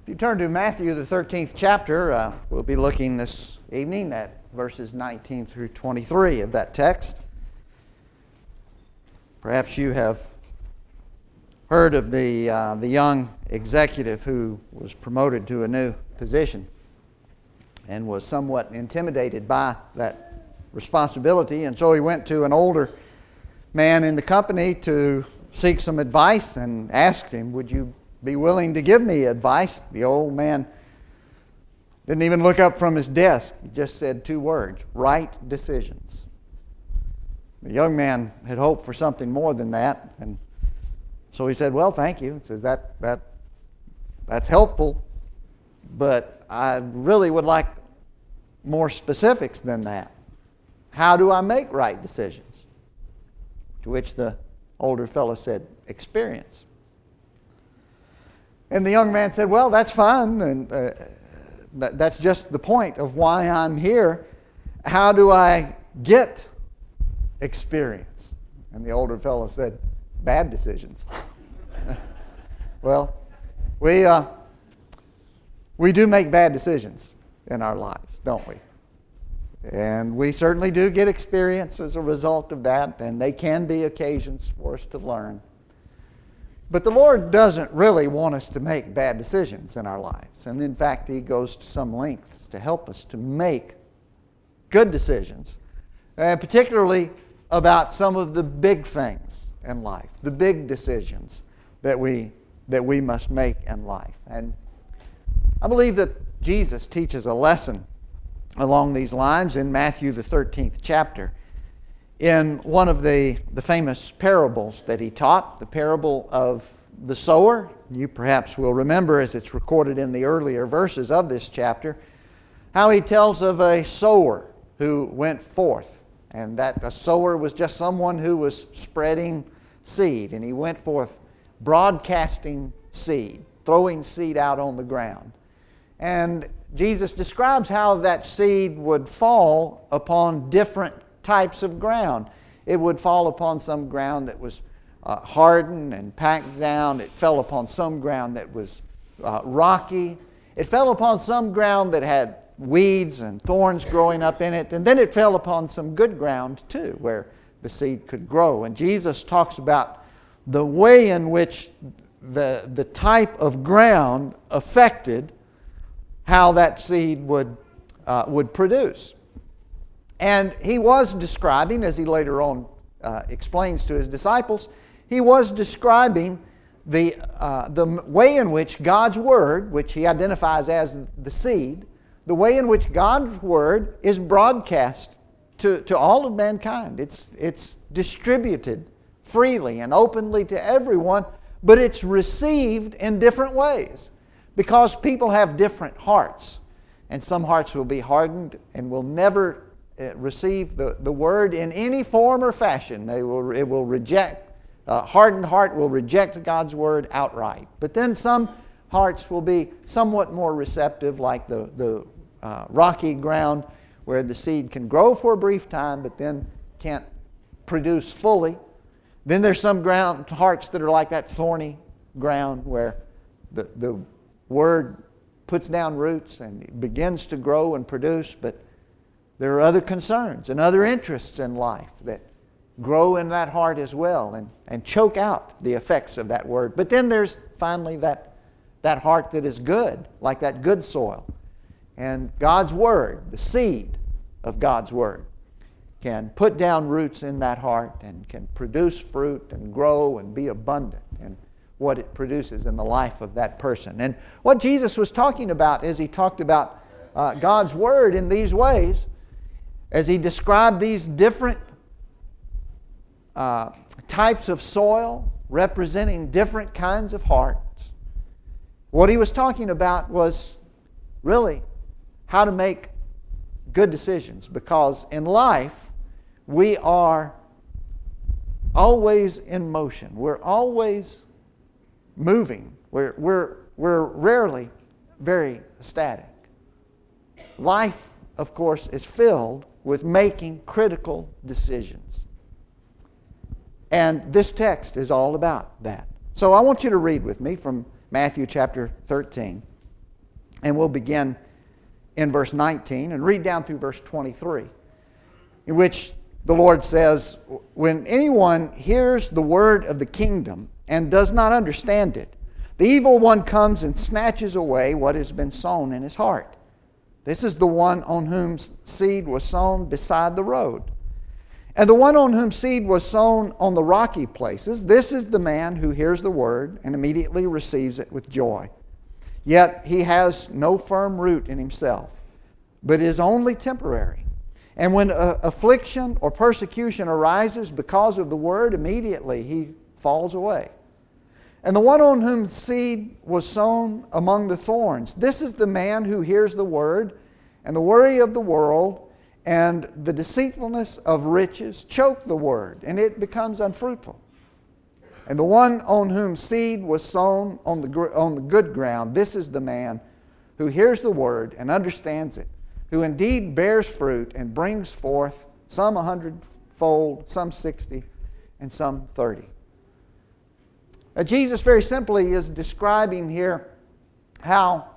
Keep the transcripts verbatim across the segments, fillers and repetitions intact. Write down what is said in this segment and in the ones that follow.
If you turn to Matthew, the thirteenth chapter, uh, we'll be looking this evening at verses nineteen through twenty-three of that text. Perhaps you have heard of the, uh, the young executive who was promoted to a new position and was somewhat intimidated by that responsibility, and so he went to an older man in the company to seek some advice and asked him, "Would you be willing to give me advice?" The old man didn't even look up from his desk. He just said two words: right decisions. The young man had hoped for something more than that, and so he said, "Well, thank you." He says, that, that, that's helpful, but I really would like more specifics than that. How do I make right decisions? To which the older fellow said, "Experience." And the young man said, "Well, that's fine, and uh, that, that's just the point of why I'm here. How do I get experience?" And the older fellow said, "Bad decisions." Well, we, uh, we do make bad decisions in our lives, don't we? And we certainly do get experience as a result of that, and they can be occasions for us to learn. But the Lord doesn't really want us to make bad decisions in our lives. And in fact, He goes to some lengths to help us to make good decisions, and particularly about some of the big things in life, the big decisions that we, that we must make in life. And I believe that Jesus teaches a lesson along these lines in Matthew, the thirteenth chapter. In one of the, the famous parables that He taught, the parable of the sower, you perhaps will remember as it's recorded in the earlier verses of this chapter, how He tells of a sower who went forth, and that a sower was just someone who was spreading seed, and he went forth broadcasting seed, throwing seed out on the ground. And Jesus describes how that seed would fall upon different types of ground. It would fall upon some ground that was uh, hardened and packed down. It fell upon some ground that was uh, rocky. It fell upon some ground that had weeds and thorns growing up in it. And then it fell upon some good ground too, where the seed could grow. And Jesus talks about the way in which the, the type of ground affected how that seed would, uh, would produce. And He was describing, as He later on uh, explains to His disciples, He was describing the, uh, the way in which God's Word, which He identifies as the seed, the way in which God's Word is broadcast to, to all of mankind. It's, it's distributed freely and openly to everyone, but it's received in different ways because people have different hearts. And some hearts will be hardened and will never receive the, the Word in any form or fashion. They will, it will reject, a hardened heart will reject God's Word outright. But then some hearts will be somewhat more receptive, like the, the uh, rocky ground where the seed can grow for a brief time but then can't produce fully. Then there's some ground, hearts that are like that thorny ground where the, the Word puts down roots and it begins to grow and produce, but there are other concerns and other interests in life that grow in that heart as well and, and choke out the effects of that Word. But then there's finally that, that heart that is good, like that good soil. And God's Word, the seed of God's Word, can put down roots in that heart and can produce fruit and grow and be abundant in what it produces in the life of that person. And what Jesus was talking about is He talked about uh, God's Word in these ways, as He described these different uh, types of soil representing different kinds of hearts. What He was talking about was really how to make good decisions, because in life we are always in motion. We're always moving. We're, we're, we're rarely very static. Life, of course, is filled with making critical decisions. And this text is all about that. So I want you to read with me from Matthew chapter thirteen. And we'll begin in verse nineteen and read down through verse twenty-three, in which the Lord says, when anyone hears the word of the kingdom and does not understand it, the evil one comes and snatches away what has been sown in his heart. This is the one on whom seed was sown beside the road. And the one on whom seed was sown on the rocky places, this is the man who hears the word and immediately receives it with joy. Yet he has no firm root in himself, but is only temporary. And when uh, affliction or persecution arises because of the word, immediately he falls away. And the one on whom seed was sown among the thorns, this is the man who hears the word, and the worry of the world and the deceitfulness of riches choke the word, and it becomes unfruitful. And the one on whom seed was sown on the, on the good ground, this is the man who hears the word and understands it, who indeed bears fruit and brings forth some a hundredfold, some sixty, and some thirty. Now, Jesus very simply is describing here how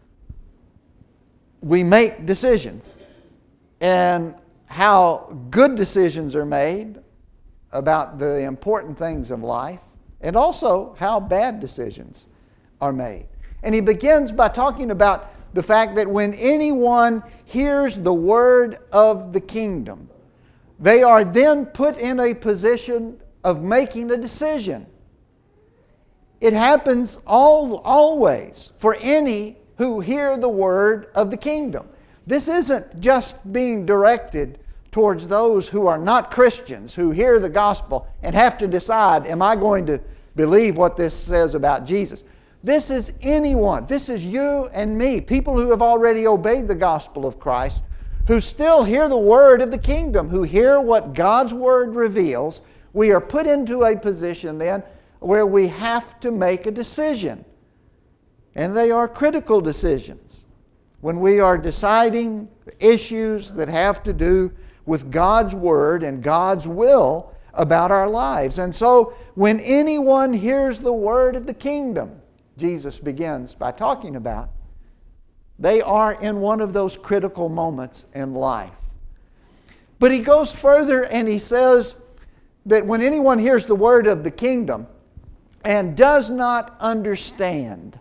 we make decisions and how good decisions are made about the important things of life, and also how bad decisions are made. And he begins by talking about the fact that when anyone hears the word of the kingdom, they are then put in a position of making a decision. It happens all, always for any who hear the word of the kingdom. This isn't just being directed towards those who are not Christians, who hear the gospel and have to decide, am I going to believe what this says about Jesus? This is anyone. This is you and me, people who have already obeyed the gospel of Christ, who still hear the word of the kingdom, who hear what God's word reveals. We are put into a position then where we have to make a decision. And they are critical decisions. When we are deciding issues that have to do with God's word and God's will about our lives. And so when anyone hears the word of the kingdom, Jesus begins by talking about, they are in one of those critical moments in life. But he goes further and he says that when anyone hears the word of the kingdom and does not understand,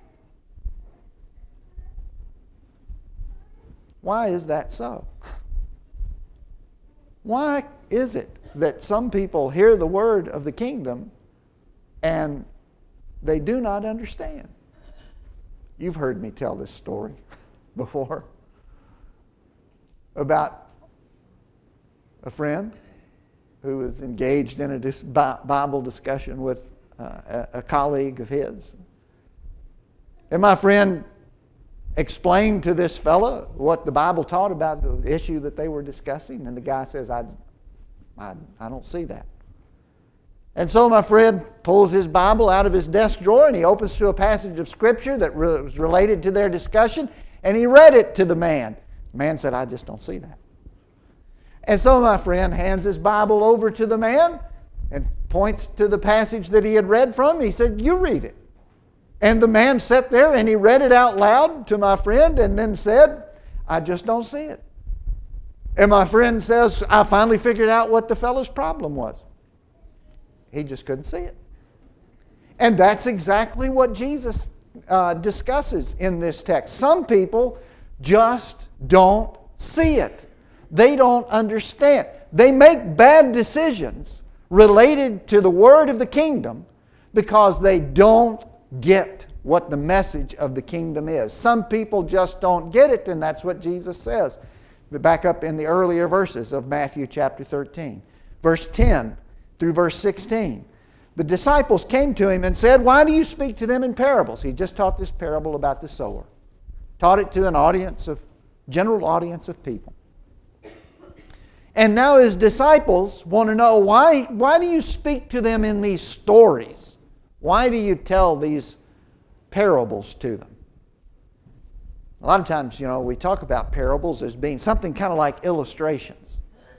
why is that so? Why is it that some people hear the word of the kingdom and they do not understand? You've heard me tell this story before about a friend who was engaged in a Bible discussion with uh, a colleague of his. And my friend explained to this fellow what the Bible taught about the issue that they were discussing, and the guy says, I, I, I don't see that. And so my friend pulls his Bible out of his desk drawer and he opens to a passage of Scripture that re- was related to their discussion, and he read it to the man. The man said, I just don't see that. And so my friend hands his Bible over to the man and points to the passage that he had read from. He said, you read it. And the man sat there and he read it out loud to my friend and then said, I just don't see it. And my friend says, I finally figured out what the fellow's problem was. He just couldn't see it. And that's exactly what Jesus uh, discusses in this text. Some people just don't see it. They don't understand. They make bad decisions related to the word of the kingdom because they don't get what the message of the kingdom is. Some people just don't get it, and that's what Jesus says. Back up in the earlier verses of Matthew chapter thirteen. Verse ten through verse sixteen. The disciples came to him and said, why do you speak to them in parables? He just taught this parable about the sower. Taught it to an audience of, general audience of people. And now his disciples want to know, why, why do you speak to them in these stories? Why do you tell these parables to them? A lot of times, you know, we talk about parables as being something kind of like illustrations.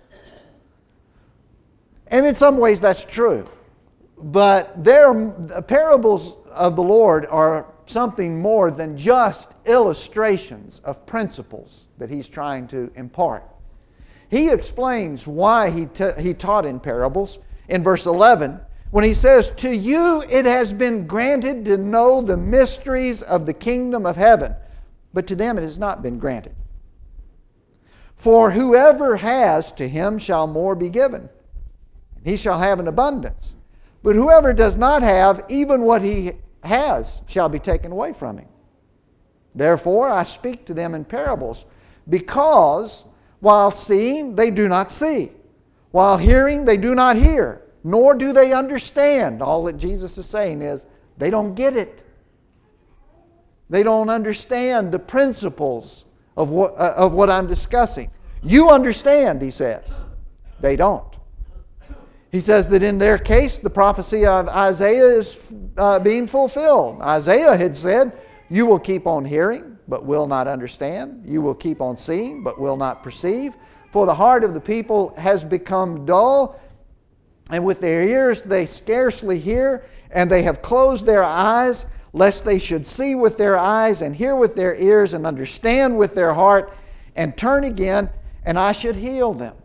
And in some ways that's true. But their parables of the Lord are something more than just illustrations of principles that he's trying to impart. He explains why he, ta- he taught in parables in verse eleven when he says, "To you it has been granted to know the mysteries of the kingdom of heaven, but to them it has not been granted. For whoever has, to him shall more be given. He shall have an abundance. But whoever does not have, even what he has shall be taken away from him. Therefore I speak to them in parables, because while seeing they do not see, while hearing they do not hear, nor do they understand." All that Jesus is saying is they don't get it. They don't understand the principles of what, uh, of what I'm discussing. You understand, he says. They don't. He says that in their case, the prophecy of Isaiah is uh, being fulfilled. Isaiah had said, "You will keep on hearing, but will not understand. You will keep on seeing, but will not perceive. For the heart of the people has become dull, and with their ears they scarcely hear, and they have closed their eyes, lest they should see with their eyes, and hear with their ears, and understand with their heart, and turn again, and I should heal them.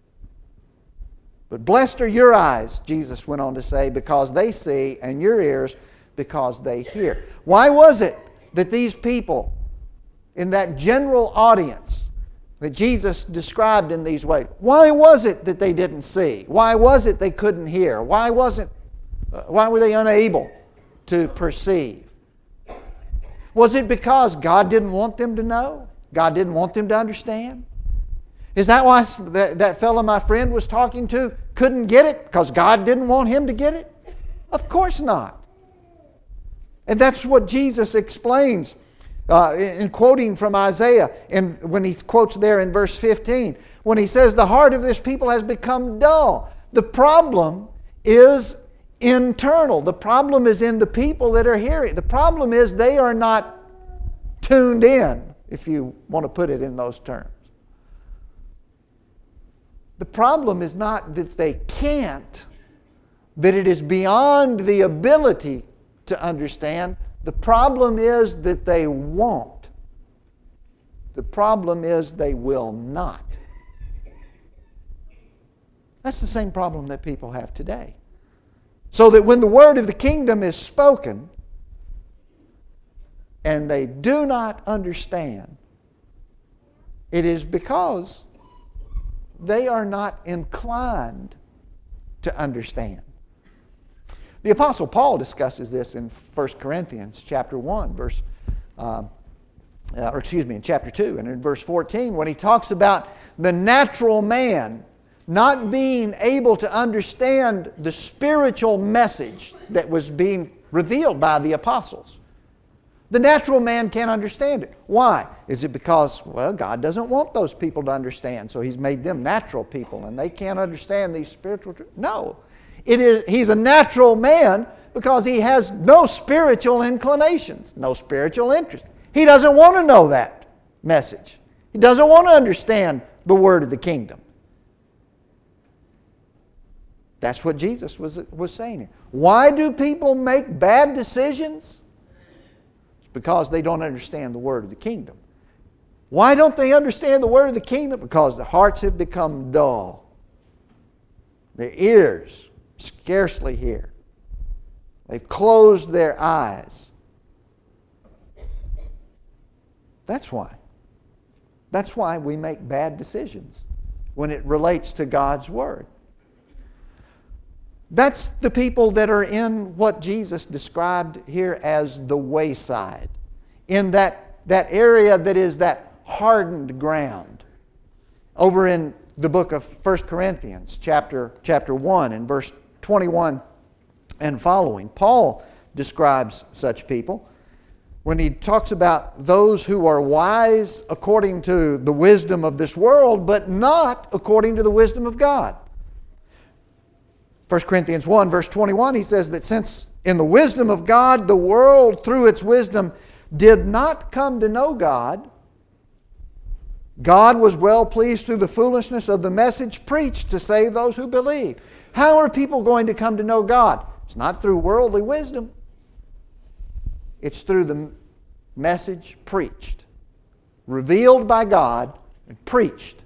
But blessed are your eyes," Jesus went on to say, "because they see, and your ears because they hear." Why was it that these people in that general audience that Jesus described in these ways, why was it that they didn't see? Why was it they couldn't hear? Why wasn't, why were they unable to perceive? Was it because God didn't want them to know? God didn't want them to understand? Is that why that, that fellow my friend was talking to couldn't get it? Because God didn't want him to get it? Of course not. And that's what Jesus explains uh, in quoting from Isaiah, and when he quotes there in verse fifteen, when he says, "The heart of this people has become dull." The problem is internal. The problem is in the people that are hearing. The problem is they are not tuned in, if you want to put it in those terms. The problem is not that they can't, that it is beyond the ability to understand. The problem is that they won't. The problem is they will not. That's the same problem that people have today. So that when the word of the kingdom is spoken and they do not understand, it is because they are not inclined to understand. The Apostle Paul discusses this in First Corinthians chapter one, verse, uh, uh, or excuse me, in chapter two, and in verse fourteen, when he talks about the natural man not being able to understand the spiritual message that was being revealed by the apostles. The natural man can't understand it. Why? Is it because, well, God doesn't want those people to understand, so He's made them natural people and they can't understand these spiritual truths? No. It is, he's a natural man because he has no spiritual inclinations, no spiritual interest. He doesn't want to know that message. He doesn't want to understand the word of the kingdom. That's what Jesus was, was saying here. Why do people make bad decisions? It's because they don't understand the word of the kingdom. Why don't they understand the word of the kingdom? Because their hearts have become dull. Their ears scarcely hear. They've closed their eyes. That's why. That's why we make bad decisions when it relates to God's word. That's the people that are in what Jesus described here as the wayside. In that, that area that is that hardened ground. Over in the book of First Corinthians, chapter, chapter one, and verse twenty-one and following, Paul describes such people when he talks about those who are wise according to the wisdom of this world, but not according to the wisdom of God. First Corinthians one, verse twenty-one, he says that since in the wisdom of God, the world through its wisdom did not come to know God, God was well pleased through the foolishness of the message preached to save those who believe. How are people going to come to know God? It's not through worldly wisdom. It's through the message preached, revealed by God and preached.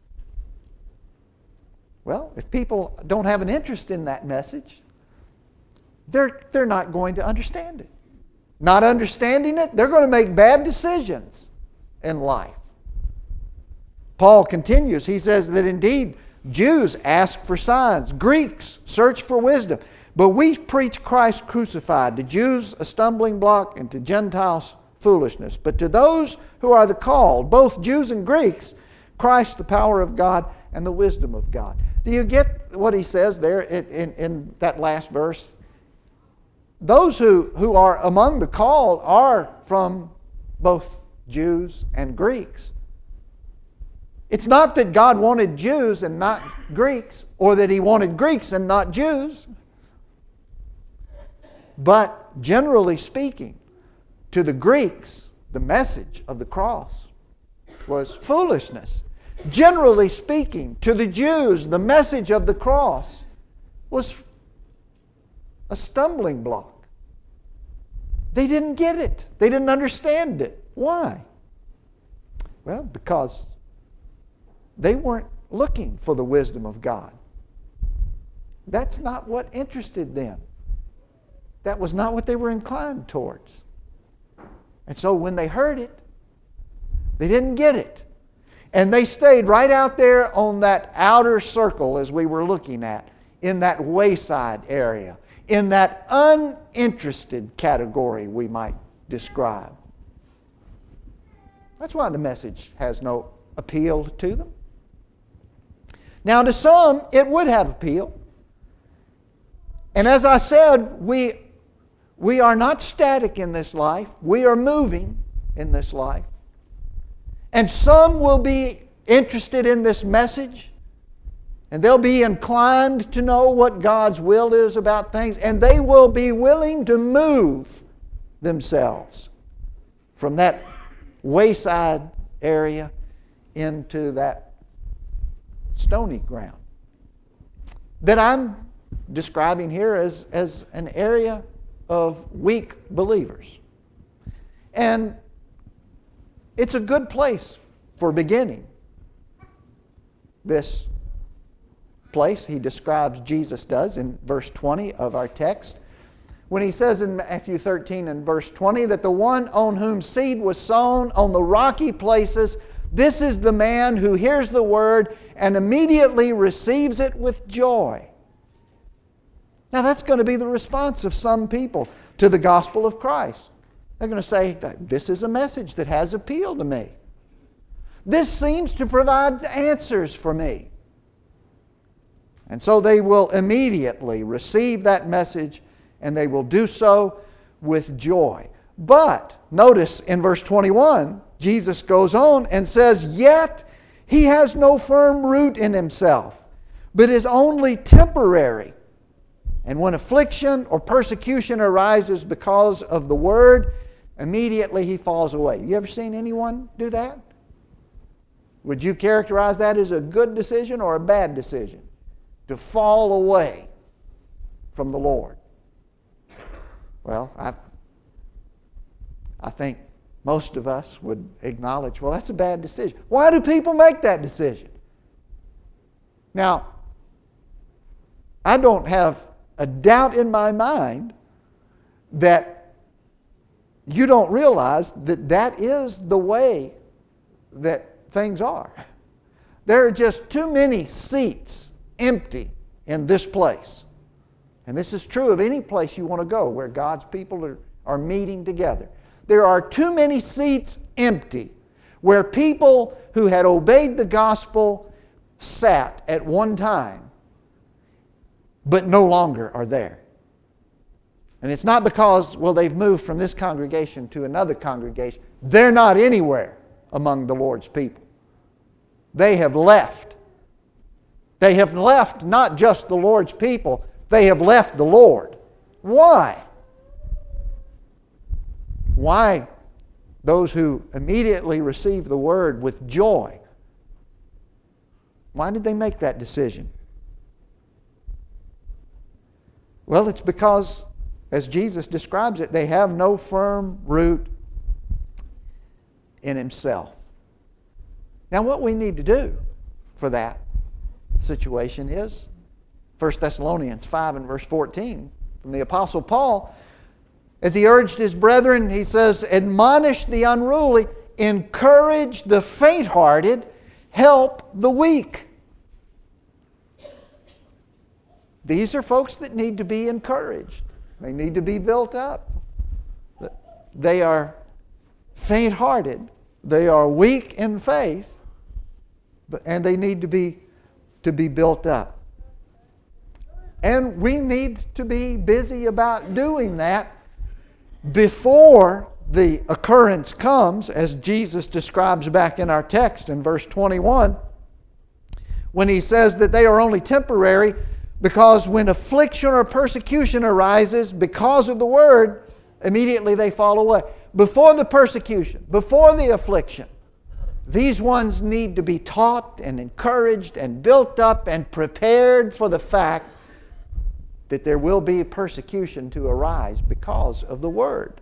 Well, if people don't have an interest in that message, they're, they're not going to understand it. Not understanding it, they're going to make bad decisions in life. Paul continues. He says that indeed Jews ask for signs, Greeks search for wisdom, but we preach Christ crucified, to Jews a stumbling block and to Gentiles foolishness. But to those who are the called, both Jews and Greeks, Christ the power of God and the wisdom of God. Do you get what he says there in, in, in that last verse? Those who, who are among the called are from both Jews and Greeks. It's not that God wanted Jews and not Greeks, or that He wanted Greeks and not Jews. But generally speaking, to the Greeks, the message of the cross was foolishness. Generally speaking, to the Jews, the message of the cross was a stumbling block. They didn't get it. They didn't understand it. Why? Well, because they weren't looking for the wisdom of God. That's not what interested them. That was not what they were inclined towards. And so when they heard it, they didn't get it. And they stayed right out there on that outer circle as we were looking at, in that wayside area, in that uninterested category we might describe. That's why the message has no appeal to them. Now, to some, it would have appeal. And as I said, we, we are not static in this life. We are moving in this life. And some will be interested in this message, and they'll be inclined to know what God's will is about things, and they will be willing to move themselves from that wayside area into that stony ground that I'm describing here as, as an area of weak believers. And it's a good place for beginning. This place, he describes, Jesus does in verse twenty of our text, when he says in Matthew thirteen and verse twenty that the one on whom seed was sown on the rocky places, this is the man who hears the word and immediately receives it with joy. Now that's going to be the response of some people to the gospel of Christ. They're going to say, this is a message that has appeal to me. This seems to provide answers for me. And so they will immediately receive that message, and they will do so with joy. But notice in verse twenty-one, Jesus goes on and says, yet he has no firm root in himself, but is only temporary. And when affliction or persecution arises because of the word, immediately he falls away. You ever seen anyone do that? Would you characterize that as a good decision or a bad decision? To fall away from the Lord. Well, I, I think most of us would acknowledge, well, that's a bad decision. Why do people make that decision? Now, I don't have a doubt in my mind that you don't realize that that is the way that things are. There are just too many seats empty in this place. And this is true of any place you want to go where God's people are, are meeting together. There are too many seats empty where people who had obeyed the gospel sat at one time but no longer are there. And it's not because, well, they've moved from this congregation to another congregation. They're not anywhere among the Lord's people. They have left. They have left not just the Lord's people, they have left the Lord. Why? Why those who immediately receive the word with joy? Why did they make that decision? Well, it's because as Jesus describes it, they have no firm root in himself. Now, what we need to do for that situation is First Thessalonians five and verse fourteen from the Apostle Paul. As he urged his brethren, he says, admonish the unruly, encourage the faint-hearted, help the weak. These are folks that need to be encouraged. They need to be built up. They are faint-hearted. They are weak in faith, but, and they need to be, to be built up. And we need to be busy about doing that before the occurrence comes, as Jesus describes back in our text in verse twenty-one, when he says that they are only temporary, because when affliction or persecution arises because of the word, immediately they fall away. Before the persecution, before the affliction, these ones need to be taught and encouraged and built up and prepared for the fact that there will be persecution to arise because of the word.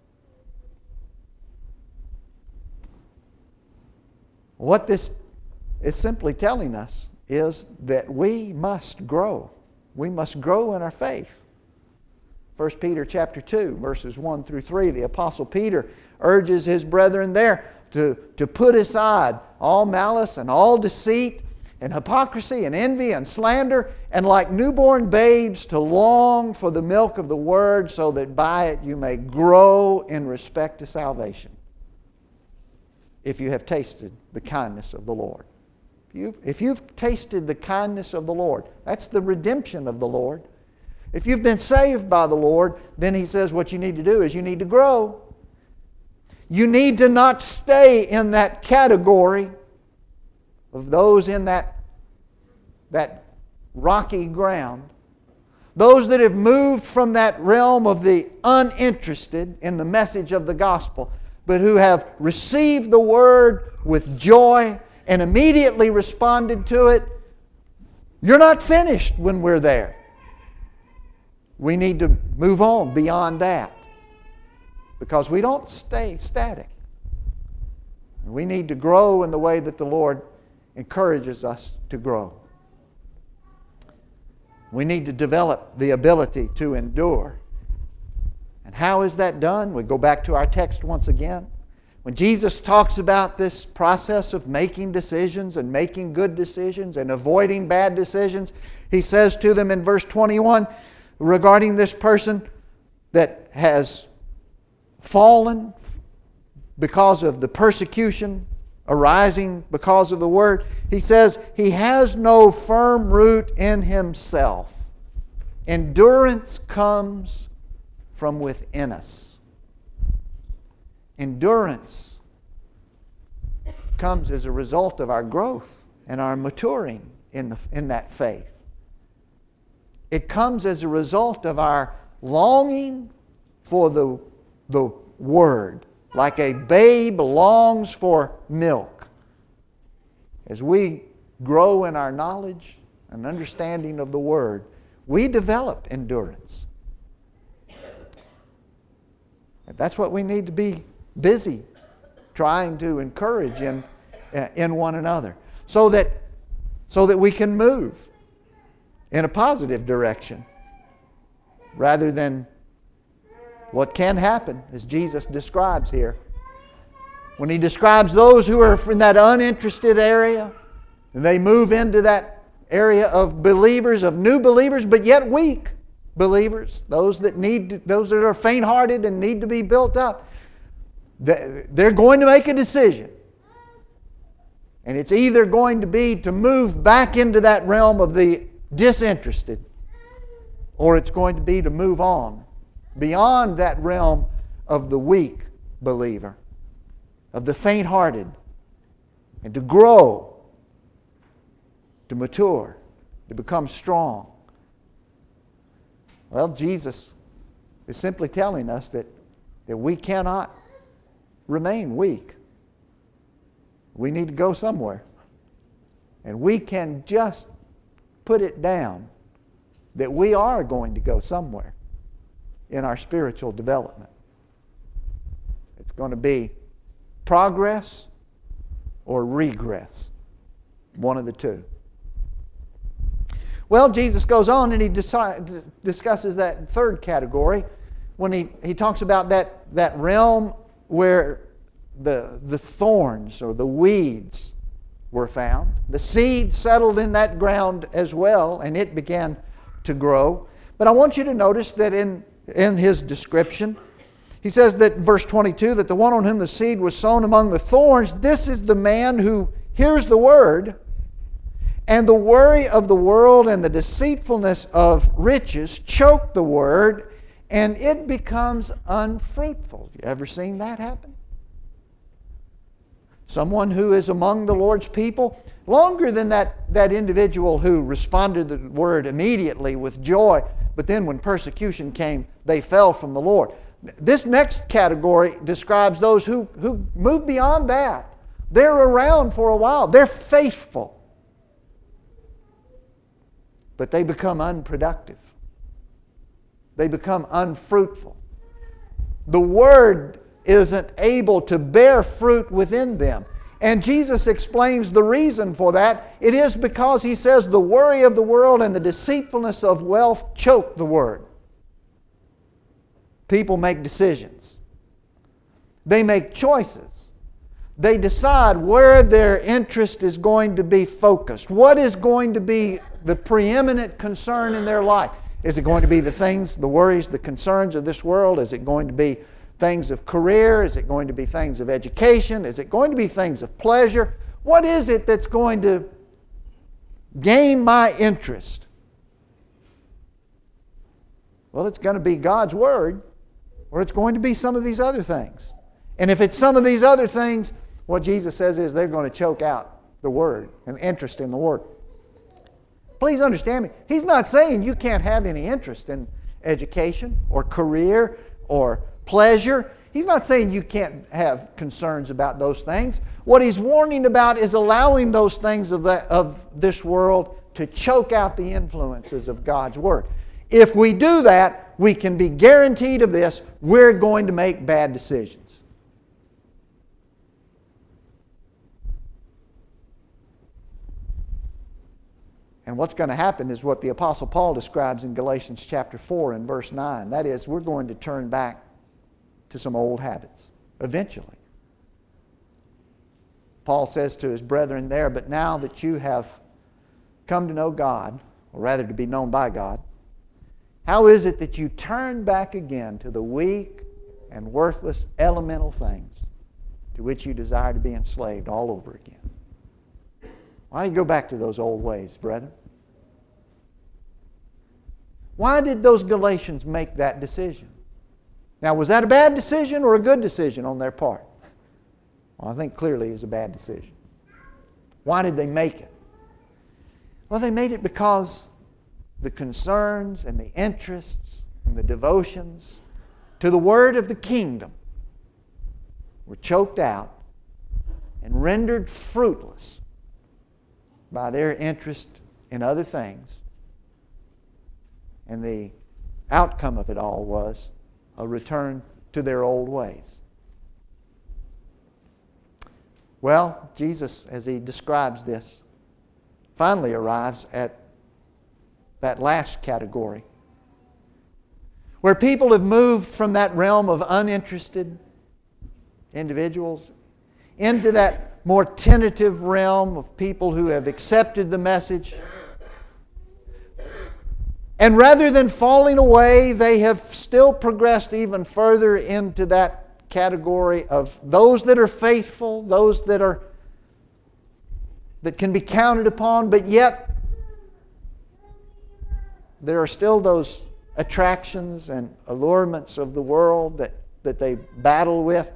What this is simply telling us is that we must grow. We must grow in our faith. First Peter chapter two, verses one through three, the Apostle Peter urges his brethren there to, to put aside all malice and all deceit and hypocrisy and envy and slander, and like newborn babes to long for the milk of the word, so that by it you may grow in respect to salvation, if you have tasted the kindness of the Lord. If you've, if you've tasted the kindness of the Lord, that's the redemption of the Lord. If you've been saved by the Lord, then he says what you need to do is you need to grow. You need to not stay in that category of those in that, that rocky ground. Those that have moved from that realm of the uninterested in the message of the gospel, but who have received the word with joy and immediately responded to it. You're not finished when we're there. We need to move on beyond that, because we don't stay static. We need to grow in the way that the Lord encourages us to grow. We need to develop the ability to endure. And how is that done? We go back to our text once again. When Jesus talks about this process of making decisions and making good decisions and avoiding bad decisions, he says to them in verse twenty-one regarding this person that has fallen because of the persecution arising because of the word, he says he has no firm root in himself. Endurance comes from within us. Endurance comes as a result of our growth and our maturing in, the, in that faith. It comes as a result of our longing for the, the Word, like a babe longs for milk. As we grow in our knowledge and understanding of the Word, we develop endurance. And that's what we need to be busy trying to encourage in, in one another, so that, so that we can move in a positive direction rather than what can happen, as Jesus describes here. When he describes those who are in that uninterested area, and they move into that area of believers, of new believers, but yet weak believers, those that need, those that are faint-hearted and need to be built up, they're going to make a decision. And it's either going to be to move back into that realm of the disinterested, or it's going to be to move on beyond that realm of the weak believer, of the faint-hearted, and to grow, to mature, to become strong. Well, Jesus is simply telling us that, that we cannot remain weak. We need to go somewhere. And we can just put it down that we are going to go somewhere. in our spiritual development. It's going to be progress or regress. One of the two. Well, Jesus goes on and he decide, discusses that third category when he, he talks about that, that realm where the, the thorns or the weeds were found. The seed settled in that ground as well, and it began to grow. But I want you to notice that in, in his description, he says that in verse twenty-two, that the one on whom the seed was sown among the thorns, this is the man who hears the word, and the worry of the world and the deceitfulness of riches choke the word, and it becomes unfruitful. Have you ever seen that happen? Someone who is among the Lord's people, longer than that, that individual who responded to the word immediately with joy, but then when persecution came, they fell from the Lord. This next category describes those who, who move beyond that. They're around for a while. They're faithful. But they become unproductive. They become unfruitful. The Word isn't able to bear fruit within them. And Jesus explains the reason for that. It is because He says the worry of the world and the deceitfulness of wealth choke the Word. People make decisions. They make choices. They decide where their interest is going to be focused. What is going to be the preeminent concern in their life? Is it going to be the things, the worries, the concerns of this world? Is it going to be things of career? Is it going to be things of education? Is it going to be things of pleasure? What is it that's going to gain my interest? Well, it's going to be God's Word, or it's going to be some of these other things. And if it's some of these other things, what Jesus says is they're going to choke out the Word and interest in the Word. Please understand me. He's not saying you can't have any interest in education or career or pleasure. He's not saying you can't have concerns about those things. What He's warning about is allowing those things of, that, of this world to choke out the influences of God's Word. If we do that, we can be guaranteed of this: we're going to make bad decisions. And what's going to happen is what the Apostle Paul describes in Galatians chapter four and verse nine. That is, we're going to turn back to some old habits eventually. Paul says to his brethren there, "But now that you have come to know God, or rather to be known by God, how is it that you turn back again to the weak and worthless elemental things to which you desire to be enslaved all over again?" Why do you go back to those old ways, brethren? Why did those Galatians make that decision? Now, was that a bad decision or a good decision on their part? Well, I think clearly it was a bad decision. Why did they make it? Well, they made it because the concerns and the interests and the devotions to the Word of the kingdom were choked out and rendered fruitless by their interest in other things. And the outcome of it all was a return to their old ways. Well, Jesus, as He describes this, finally arrives at that last category, where people have moved from that realm of uninterested individuals into that more tentative realm of people who have accepted the message. And rather than falling away, they have still progressed even further into that category of those that are faithful, those that are that can be counted upon, but yet there are still those attractions and allurements of the world that, that they battle with.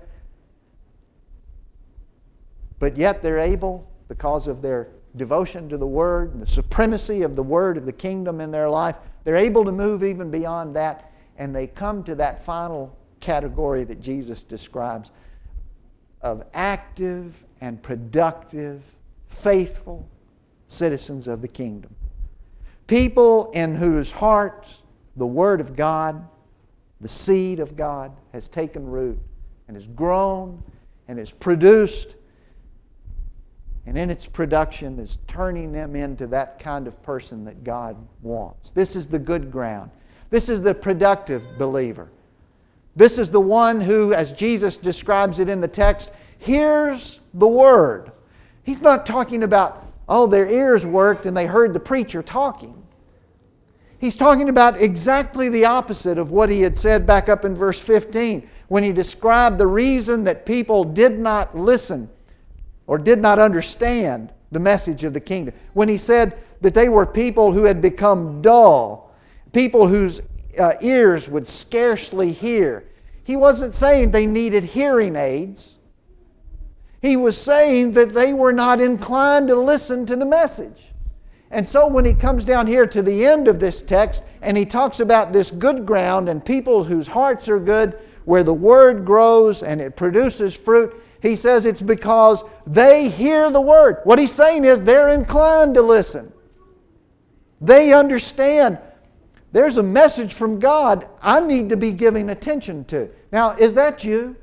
But yet they're able, because of their devotion to the Word and the supremacy of the Word of the kingdom in their life, they're able to move even beyond that, and they come to that final category that Jesus describes of active and productive, faithful citizens of the kingdom. People in whose hearts the Word of God the seed of God has taken root and has grown and has produced, and in its production is turning them into that kind of person that God wants. This is the good ground. This is the productive believer. This is the one who, as Jesus describes it in the text, hears the Word. He's not talking about, oh, their ears worked and they heard the preacher talking. He's talking about exactly the opposite of what he had said back up in verse fifteen when he described the reason that people did not listen or did not understand the message of the kingdom. When he said that they were people who had become dull, people whose uh, ears would scarcely hear. He wasn't saying they needed hearing aids. He was saying that they were not inclined to listen to the message. And so when he comes down here to the end of this text and he talks about this good ground and people whose hearts are good, where the Word grows and it produces fruit, he says it's because they hear the Word. What he's saying is they're inclined to listen. They understand there's a message from God I need to be giving attention to. Now, is that you?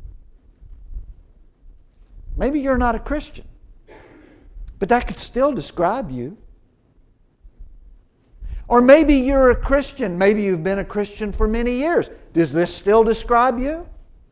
Maybe you're not a Christian, but that could still describe you. Or maybe you're a Christian. Maybe you've been a Christian for many years. Does this still describe you?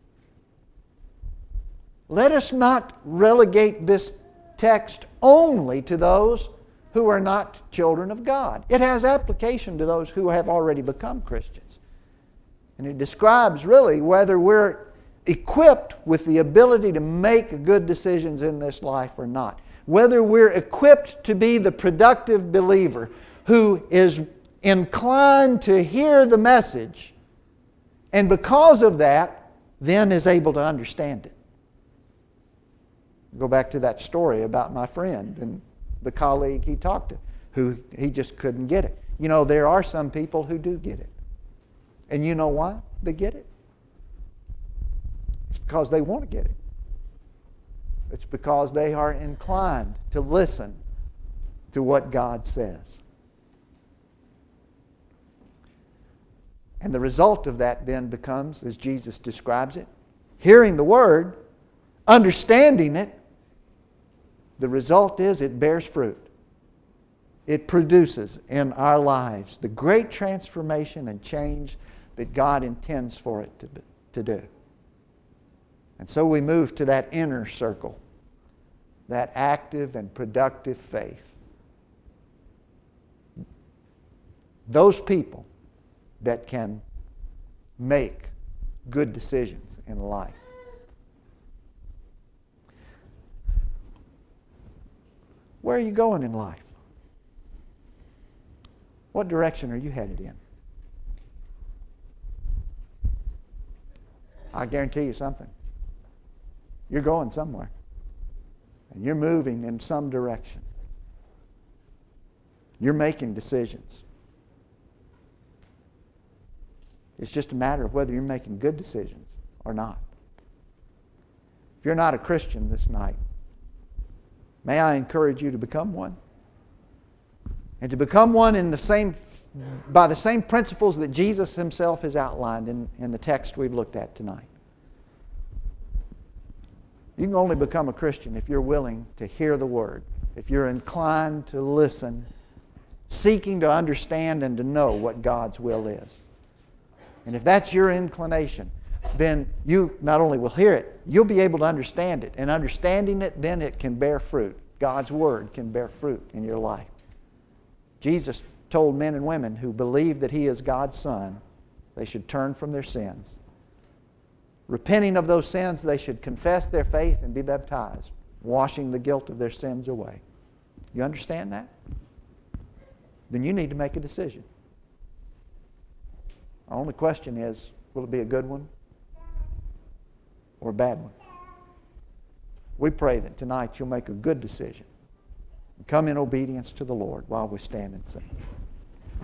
Let us not relegate this text only to those who are not children of God. It has application to those who have already become Christians. And it describes really whether we're equipped with the ability to make good decisions in this life or not. Whether we're equipped to be the productive believer who is inclined to hear the message and because of that then is able to understand it. Go back to that story about my friend and the colleague he talked to who he just couldn't get it. You know, there are some people who do get it. And you know why they get it? It's because they want to get it. It's because they are inclined to listen to what God says. And the result of that then becomes, as Jesus describes it, hearing the Word, understanding it. The result is it bears fruit. It produces in our lives the great transformation and change that God intends for it to, to do. And so we move to that inner circle, that active and productive faith. Those people that can make good decisions in life. Where are you going in life? What direction are you headed in? I guarantee you something. You're going somewhere. And you're moving in some direction. You're making decisions. It's just a matter of whether you're making good decisions or not. If you're not a Christian this night, may I encourage you to become one. And to become one in the same, by the same principles that Jesus Himself has outlined in, in the text we've looked at tonight. You can only become a Christian if you're willing to hear the Word, if you're inclined to listen, seeking to understand and to know what God's will is. And if that's your inclination, then you not only will hear it, you'll be able to understand it. And understanding it, then it can bear fruit. God's Word can bear fruit in your life. Jesus told men and women who believe that He is God's Son, they should turn from their sins. Repenting of those sins, they should confess their faith and be baptized, washing the guilt of their sins away. You understand that? Then you need to make a decision. The only question is, will it be a good one or a bad one? We pray that tonight you'll make a good decision and come in obedience to the Lord while we stand and sing.